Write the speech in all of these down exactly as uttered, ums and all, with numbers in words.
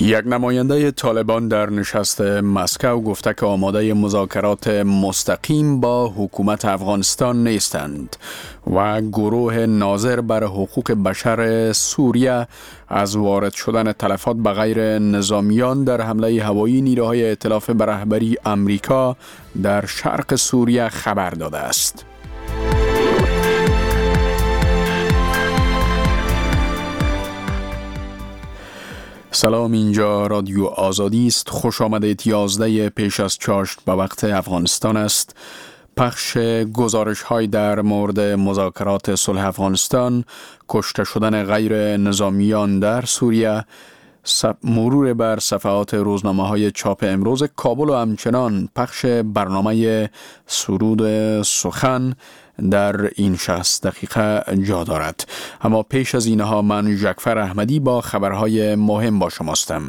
یک نماینده طالبان در نشست مسکو گفته که آماده مذاکرات مستقیم با حکومت افغانستان نیستند و گروه ناظر بر حقوق بشر سوریه از وارد شدن تلفات به غیر نظامیان در حمله هوایی نیروهای ائتلاف به رهبری امریکا در شرق سوریه خبر داده است. سلام، اینجا رادیو آزادی است. خوش آمدید. یازده پیش از چاشت به وقت افغانستان است. پخش گزارش های در مورد مذاکرات صلح افغانستان، کشته شدن غیر نظامیان در سوریه، مرور بر صفحات روزنامه های چاپ امروز کابل و همچنان پخش برنامه سرود سخن در این شصت دقیقه جا دارد. اما پیش از اینها من ژکفر احمدی با خبرهای مهم با شماستم.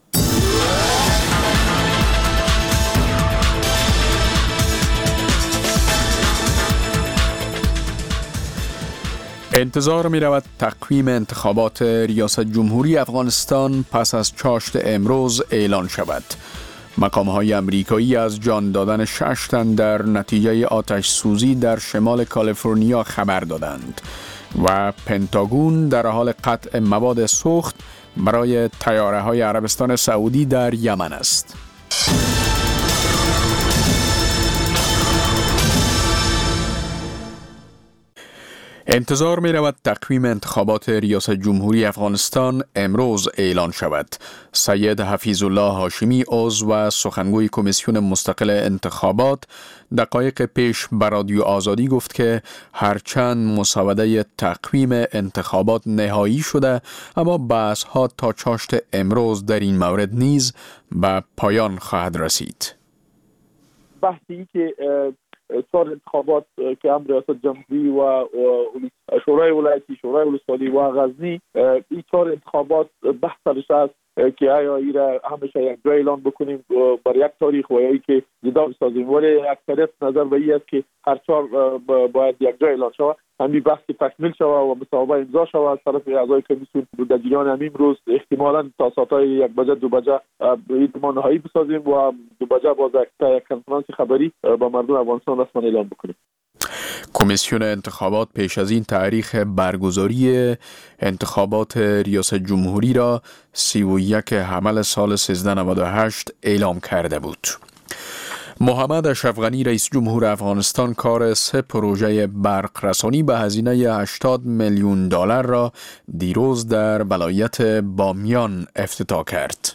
انتظار می رود تقویم انتخابات ریاست جمهوری افغانستان پس از چاشت امروز اعلان شود. مقام‌های امریکایی از جان دادن شش تن در نتیجه آتش سوزی در شمال کالیفرنیا خبر دادند و پنتاگون در حال قطع مواد سوخت برای طیاره‌های عربستان سعودی در یمن است. انتظار می رود تقویم انتخابات ریاست جمهوری افغانستان امروز اعلان شود. سید حفیظ الله هاشمی، عضو و سخنگوی کمیسیون مستقل انتخابات، دقایق پیش به رادیو آزادی گفت که هرچند مسوده تقویم انتخابات نهایی شده، اما بحث ها تا چاشت امروز در این مورد نیز به پایان خواهد رسید. بحثی که چهار انتخابات که هم ریاست جمهوری و شورای ولایتی، شورای ولسوالی و غزنی، این چهار انتخابات بحث سرش است که آیا ای را همیشه یک جای اعلان بکنیم بر یک تاریخ و یا ای که جدا بسازیم، ولی اکثریت نظر به این است که هر چهار باید یک جای اعلان شود. همین بحث که تکمیل شود و مصوبه امضا شود از طرف اعضای کمیسیون در جریان همین روز احتمالاً تا ساعت‌های یک بجه دو بجه ایدمان نهایی بسازیم و دو بجه باز یک کنفرانس خبری با مردم افغانستان رسما اعلام بکنیم. کمیسیون انتخابات پیش از این تاریخ برگزاری انتخابات ریاست جمهوری را سی و یک حمل سال سیزده نود و هشت اعلام کرده بود. محمد اشرف غنی رئیس جمهور افغانستان کار سه پروژه برق رسانی به هزینه هشتاد میلیون دلار را دیروز در ولایت بامیان افتتاح کرد.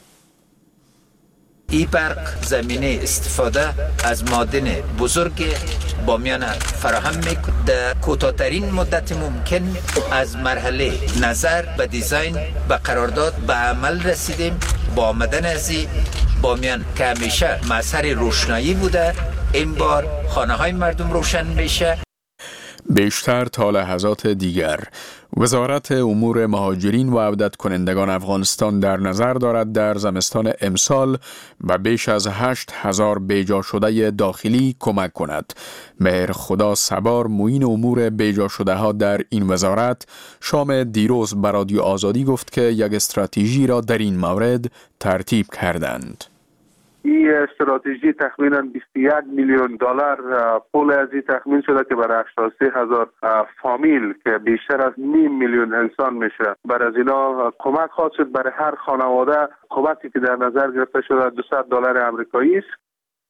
این برق زمینه استفاده از معادن بزرگ بامیان فراهم می‌کند. در کوتاه‌ترین مدت ممکن از مرحله نظر به دیزاین و قرارداد به عمل رسیدیم. با آمدن از بامیان که همیشه مظهر روشنایی بوده، این بار خانه‌های مردم روشن میشه. بیشتر تا لحظات دیگر، وزارت امور مهاجرین و عودت کنندگان افغانستان در نظر دارد در زمستان امسال و بیش از هشت هزار بیجا شده داخلی کمک کند. مهر خدا سبار، معین امور بیجا شده ها در این وزارت، شام دیروز به رادیو آزادی گفت که یک استراتژی را در این مورد ترتیب کردند. این استراتژی تخمینا بیست و یک میلیون دلار پول از این تخمین شده که برای هشتاد و سه هزار فامیل که بیشتر از نیم میلیون انسان میشه، برای از اینا کمک خواهد شد. برای هر خانواده کمکی که در نظر گرفته شده دویست دلار آمریکایی است.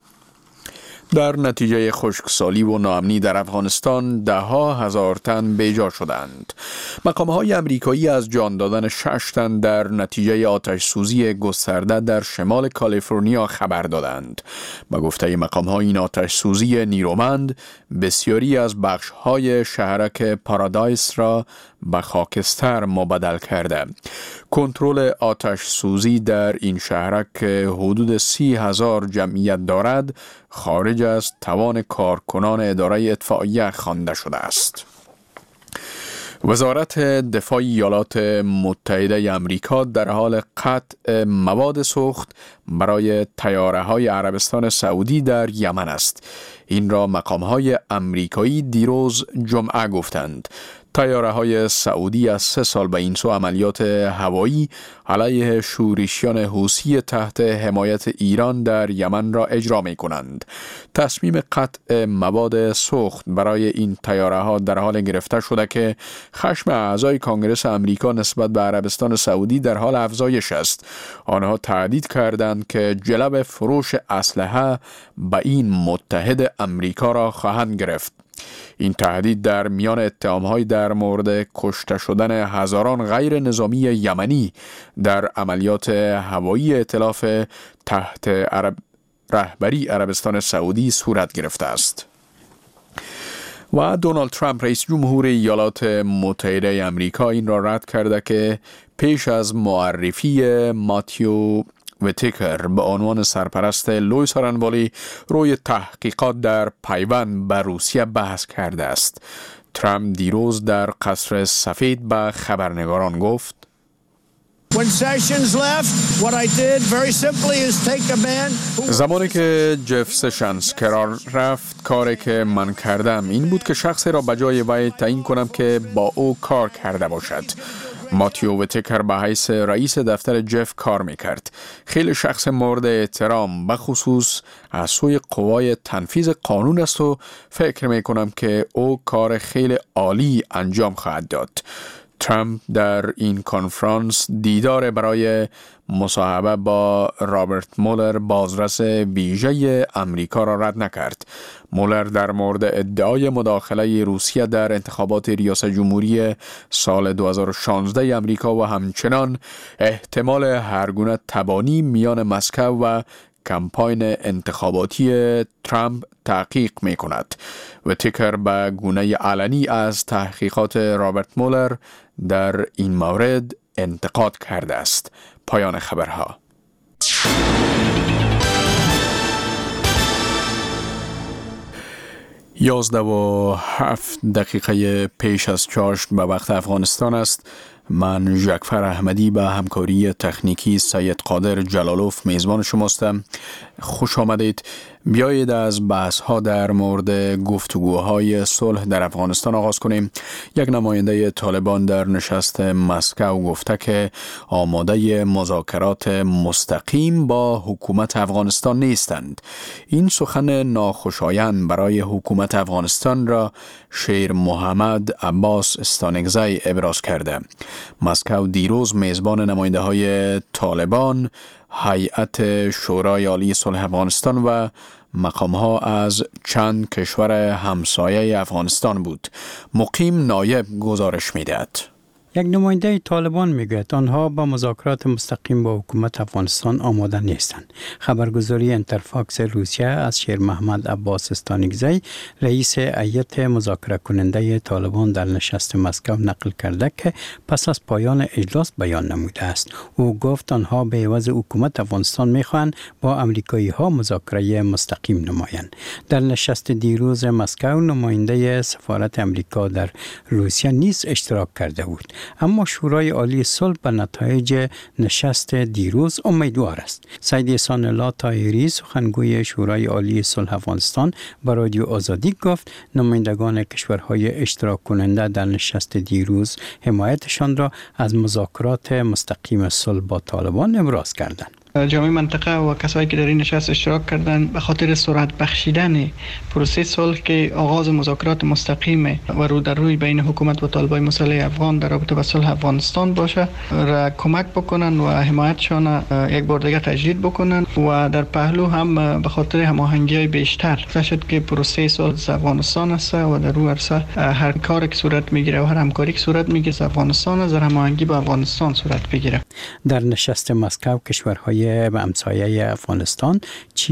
در نتیجه خشکسالی و ناامنی در افغانستان ده ها هزار تن بیجا شدند. مقام‌های امریکایی از جان دادن شش تن در نتیجه آتش سوزی گسترده در شمال کالیفرنیا خبر دادند. به گفته مقام‌ها این آتش سوزی نیرومند بسیاری از بخش‌های شهرک پارادایس را به خاکستر مبدل کرده. کنترل آتش سوزی در این شهرک که حدود سی هزار جمعیت دارد خارج از توان کارکنان اداره اطفائیه خوانده شده است. وزارت دفاع ایالات متحده آمریکا در حال قطع مواد سوخت برای طیاره‌های عربستان سعودی در یمن است. این را مقام‌های آمریکایی دیروز جمعه گفتند. طیاره‌های سعودی از سه سال به این سو عملیات هوایی علیه شورشیان حوثی تحت حمایت ایران در یمن را اجرا می‌کنند. تصمیم قطع مواد سوخت برای این طیاره‌ها در حال گرفته شده که خشم اعضای کنگره آمریکا نسبت به عربستان سعودی در حال افزایش است. آنها تهدید کردند که جلب فروش اسلحه به این متحد آمریکا را خواهند گرفت. این تهدید در میان اتهام‌های در مورد کشته شدن هزاران غیر نظامی یمنی در عملیات هوایی ائتلاف تحت عرب رهبری عربستان سعودی صورت گرفته است. و دونالد ترامپ رئیس جمهور ایالات متحده آمریکا این را رد کرده که پیش از معرفی ماتیو ویتیکر به عنوان سرپرست لوئیس آرنوالی روی تحقیقات در پیوند به روسیه بحث کرده است. ترامپ دیروز در قصر سفید به خبرنگاران گفت: زمانی که جف سشنز قرار رفت، کاری که من کردم این بود که شخصی را به جای وی تعیین کنم که با او کار کرده باشد. ماتیو ویتیکر به حیث رئیس دفتر جف کار میکرد. خیلی شخص مورد احترام، به خصوص از سوی قوای تنفیذ قانون است و فکر میکنم که او کار خیلی عالی انجام خواهد داد. ترامپ در این کنفرانس دیدار برای مصاحبه با رابرت مولر، بازرس ویژه آمریکا، را رد نکرد. مولر در مورد ادعای مداخله روسیه در انتخابات ریاست جمهوری سال دو هزار و شانزده آمریکا و همچنان احتمال هرگونه تبانی میان مسکو و کمپاین انتخاباتی ترامپ تحقیق می کند. و تیکر به گونه علنی از تحقیقات رابرت مولر در این مورد انتقاد کرده است. پایان خبرها. یازده و هفت دقیقه پیش از چاشت به وقت افغانستان است. من ژکفر احمدی به همکاری تکنیکی سید قادر جلالوف میزبان شماستم. خوش آمدید. بیایید از بحث ها در مورد گفتگوهای صلح در افغانستان آغاز کنیم. یک نماینده طالبان در نشست مسکو گفته که آماده مذاکرات مستقیم با حکومت افغانستان نیستند. این سخن ناخوشایند برای حکومت افغانستان را شیر محمد عباس استانگزی ابراز کرده. مسکو دیروز میزبان نماینده های طالبان، هیئت شورای عالی صلح افغانستان و مقام‌ها از چند کشور همسایه افغانستان بود. مقیم نایب گزارش می‌دهد. یک نماینده طالبان میگوید آنها با مذاکرات مستقیم با حکومت افغانستان آماده نیستند. خبرگزاری انترفاکس روسیه از شیر محمد عباس استانگزی، رئیس هیئت مذاکره کننده طالبان در نشست مسکو نقل کرده که پس از پایان اجلاس بیان نموده است. او گفت آنها به عوض حکومت افغانستان میخواهند با امریکایی ها مذاکره مستقیم نمایند. در نشست دیروز مسکو نماینده سفارت امریکا در روسیه نیز اشتراک کرده بود. اما شورای عالی صلح به نتایج نشست دیروز امیدوار است. سید احسان الله طاهری، سخنگوی شورای عالی صلح افغانستان، به رادیو آزادی گفت نمایندگان کشورهای اشتراک کننده در نشست دیروز حمایتشان را از مذاکرات مستقیم صلح با طالبان ابراز کردند. جامعه منطقه و کسایی که در این نشست اشتراک کردند به خاطر سرعت بخشیدن پروسه صلح که آغاز مذاکرات مستقیم و رو در روی بین حکومت و طالبان مسلح افغان در رابطه با صلح افغانستان باشه را کمک بکنن و حمایتشان یک بار دیگه تجدید بکنن و در پهلو هم به خاطر هماهنگی‌های بیشتر شد که پروسه صلح افغانستان است و در رو عرصه هر کاری که صورت میگیره و هر همکاری که صورت میگیره افغانستان از هماهنگی با افغانستان صورت بگیره. در نشست مسکو کشورهای همسایه افغانستان، چین،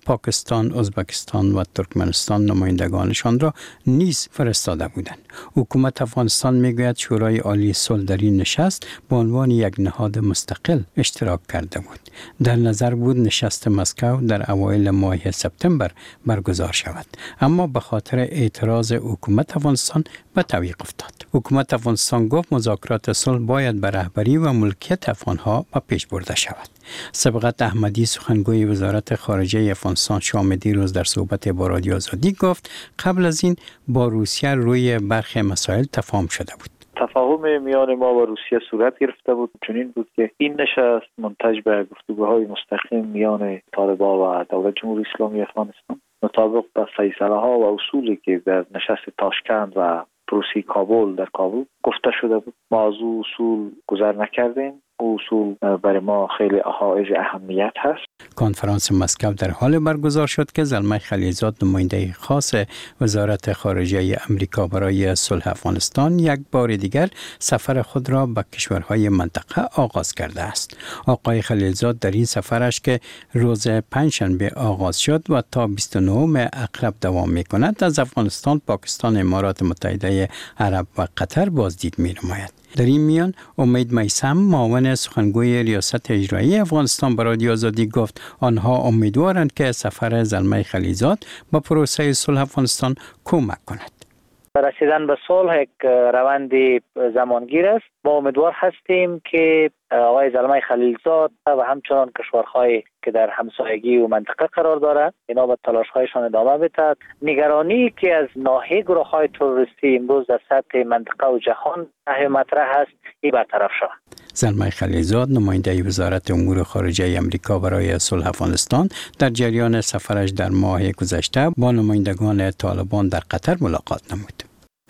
پاکستان، ازبکستان و ترکمنستان نمایندگانشان را نیز فرستاده بودند. حکومت افغانستان میگوید شورای عالی صلح در این نشست به عنوان یک نهاد مستقل اشتراک کرده بود. در نظر بود نشست مسکو در اوایل ماه سپتامبر برگزار شود، اما به خاطر اعتراض حکومت افغانستان به تعویق افتاد. حکومت افغانستان گفت مذاکرات صلح باید به رهبری و ملکیت افغانها به پیش برده شود. سبقت احمدی سخنگوی وزارت خارجه افغانستان شام دیروز در صحبت با رادیو آزادی گفت قبل از این با روسیه روی برخی مسائل تفاهم شده بود. تفاهم میان ما و روسیه صورت گرفته بود، چنین بود که این نشست منتج به گفتگوهای مستقیم میان طالبان و دولت جمهوری اسلامی افغانستان مطابق با فیصله ها و اصولی که در نشست تاشکند و پروسی کابل در کابل گفته شده بود. ما از او اصول گذر نکردیم. اصول برای ما خیلی حائز اهمیت هست. کنفرانس مسکو در حال برگزار شد که زلمه خلیلزاد نماینده خاص وزارت خارجه امریکا برای صلح افغانستان یک بار دیگر سفر خود را به کشورهای منطقه آغاز کرده است. آقای خلیلزاد در این سفرش که روز پنجشنبه آغاز شد و تا بیست و نهم اقرب دوام می‌کند از افغانستان، پاکستان، امارات متحده عرب و قطر بازدید می‌نماید. در این میان امید میثم معاون سخنگوی ریاست اجرایی افغانستان به رادیو آزادی گفت آنها امیدوارند که سفر زلمه خلیلزاد به پروسه صلح افغانستان کمک کند. رسیدن به صلح یک روند زمانگیر است. ما امیدوار هستیم که آقای زلمه خلیلزاد و همچنان کشورهایی که در همسایگی و منطقه قرار دارند اینا به تلاش‌هایشان ادامه بدهند. نگرانی که از ناحیه گروه‌های تروریستی امروز در سطح منطقه و جهان مطرح است این برطرف شود. زلمه خلیلزاد نماینده وزارت امور خارجه امریکا برای صلح افغانستان در جریان سفرش در ماه گذشته با نمایندگان طالبان در قطر ملاقات نمود.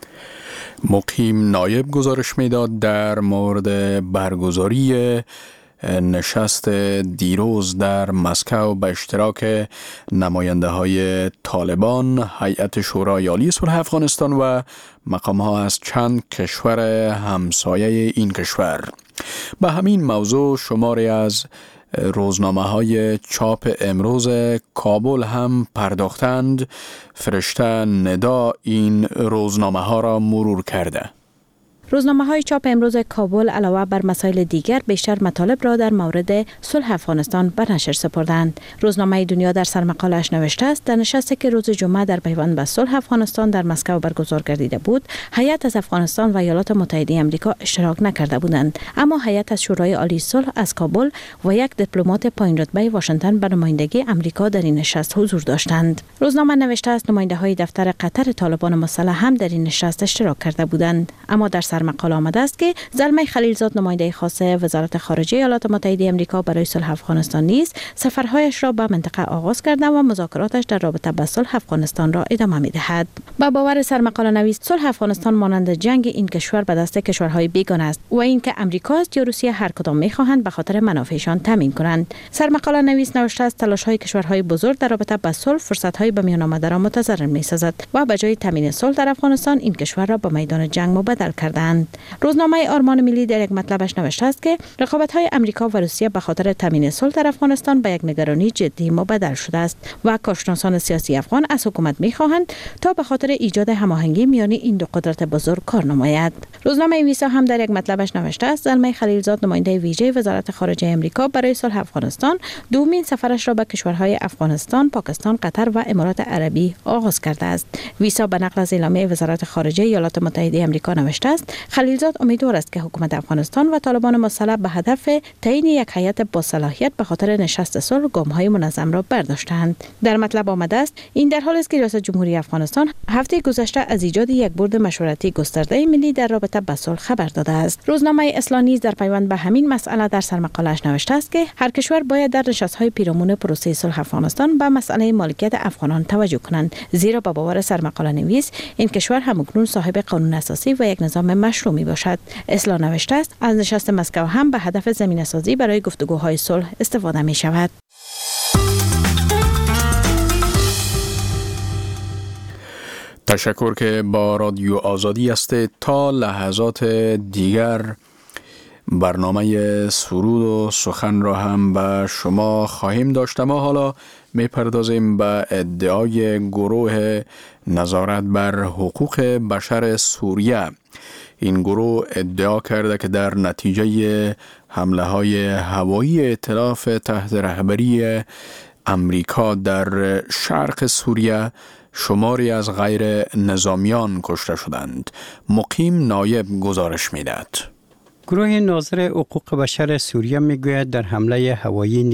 مقیم نایب گزارش میداد در مورد برگزاری نشست دیروز در مسکو به اشتراک نماینده های طالبان، هیئت شورای عالی صلح افغانستان و مقام ها از چند کشور همسایه این کشور. به همین موضوع شماری از روزنامه های چاپ امروز کابل هم پرداختند. فرشته ندا این روزنامه ها را مرور کرده. روزنامه‌های چاپ امروز کابل علاوه بر مسائل دیگر بیشتر مطالب را در مورد صلح افغانستان به نشر سپردند. روزنامه دنیا در سرمقاله‌اش نوشته است در نشستی که روز جمعه در پیوند به صلح افغانستان در مسکو برگزار گردیده بود، هیئت از افغانستان و ایالات متحده آمریکا اشتراک نکرده بودند، اما هیئت از شورای عالی صلح از کابل و یک دیپلمات پایین رتبه واشنگتن به نمایندگی آمریکا در این نشست حضور داشتند. روزنامه نوشته است نماینده‌های دفتر قطر طالبان مسلح هم در این نشست اشتراک کرده بودند، اما در مقاله آمده است که زلمه خلیلزاد نماینده خاص وزارت خارجه ایالات متحده آمریکا برای صلح افغانستان نیز سفرهایش را به منطقه آغاز کرده و مذاکراتش در رابطه با صلح افغانستان را ادامه می‌دهد. با باور سرمقاله نویس صلح افغانستان مانند جنگ این کشور به دست کشورهای بیگانه است و اینکه آمریکا است یا روسیه هر کدام می‌خواهند به خاطر منافعشان تامین کنند. سرمقاله نویس نوشته است تلاش‌های کشورهای بزرگ در رابطه با صلح فرصت‌های به میان آمده را متضرر می‌سازد و به جای تامین صلح در افغانستان این کشور را به میدان جنگ مبدل کردند. روزنامه آرمان ملی در یک مطلبش نوشته است که رقابت‌های آمریکا و روسیه به خاطر تامین صلح در افغانستان به یک نگرانی جدی مبدل شده است و کارشناسان سیاسی افغان از حکومت می‌خواهند تا به خاطر ایجاد هماهنگی میان این دو قدرت بزرگ کار نماید. روزنامه ویسا هم در یک مطلبش نوشته است زلمه خلیلزاد نماینده ویژه وزارت خارجه آمریکا برای صلح افغانستان دومین سفرش را به کشورهای افغانستان، پاکستان، قطر و امارات عربی آغاز کرده است. ویسا به نقل از اعلامیه وزارت خارجه ایالات متحده آمریکا نوشته است خلیلزاد امیدوار است که حکومت افغانستان و طالبان مسلح به هدف تعیین یک هیئت با صلاحیت به خاطر نشست صلح گام‌های منظم را برداشتند. در مطلب آمده است این در حالی است که ریاست جمهوری افغانستان هفته گذشته از ایجاد یک بورد مشورتی گسترده ملی در رابطه با صلح خبر داده است. روزنامه اصلاح نیز در پیوند به همین مسئله در سرمقاله‌اش نوشته است که هر کشور باید در نشست‌های پیرامون پروسه صلح افغانستان به مسئله مالکیت افغانان توجه کنند، زیرا با باور سرمقاله نویس این کشور همکنون صاحب قانون اساسی و یک نظام مشروع می باشد. اصلاح نوشته است از نشست مسکو هم به هدف زمینه‌سازی برای گفتگوهای صلح استفاده می شود. تشکر که با رادیو آزادی است. تا لحظات دیگر برنامه سرود و سخن را هم به شما خواهیم داشت. ما حالا میپردازیم به ادعای گروه نظارت بر حقوق بشر سوریه. این گروه ادعا کرده که در نتیجه حمله های هوایی ائتلاف تحت رهبری امریکا در شرق سوریه شماری از غیر نظامیان کشته شدند. مقیم نایب گزارش میدهد. گروه ناظر حقوق بشر سوریه میگوید در حمله هوایی